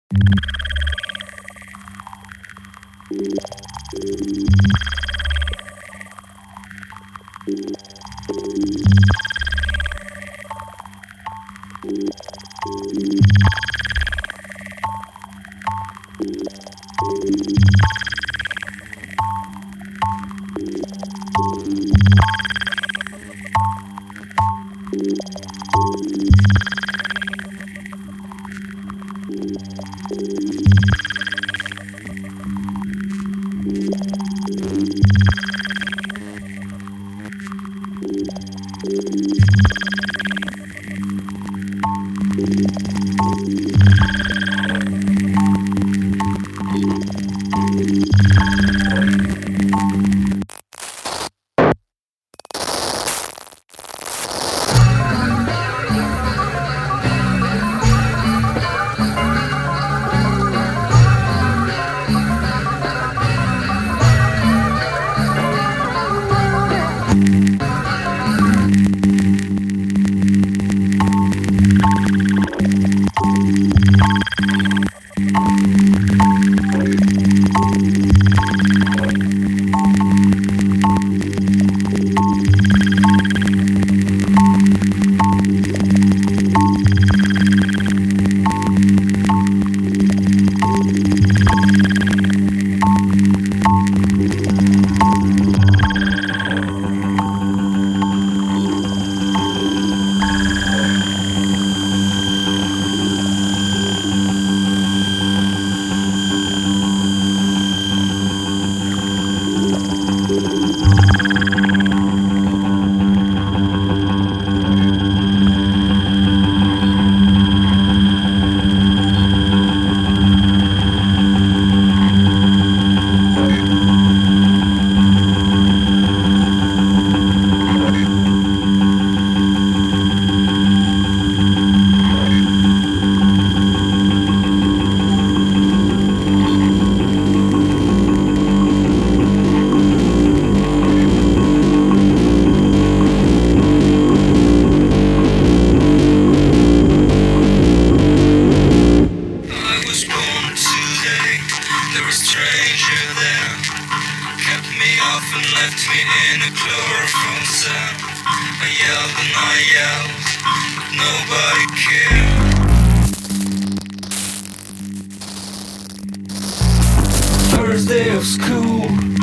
First day of school,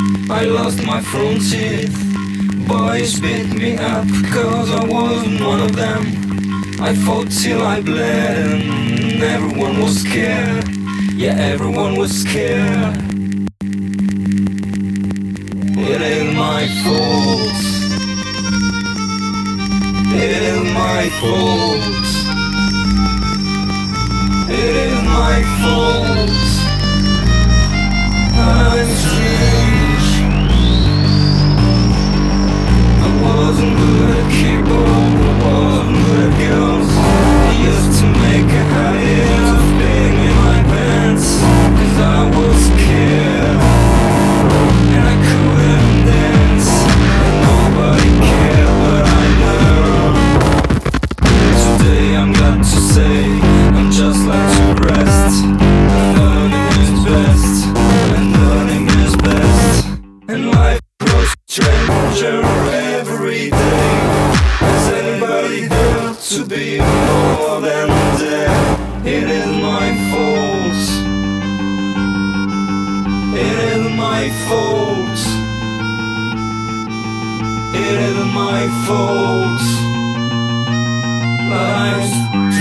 I lost my front teeth. Boys beat me up cause I wasn't one of them. I fought till I bled and everyone was scared. Yeah, everyone was scared. It ain't my fault. It is my fault. It is my fault. I'm strange. I wasn't good at keyboard, I wasn't good at girls. I used to make a habit of being in my pants, cause I was scared and I couldn't dance, and nobody cared, but I learned. Today I'm glad to say I'm just like to rest, and learning is best, and learning is best, and life grows stranger every day. Is anybody there to be more than there? It is my fault. It is my fault. It is my fault. But I'm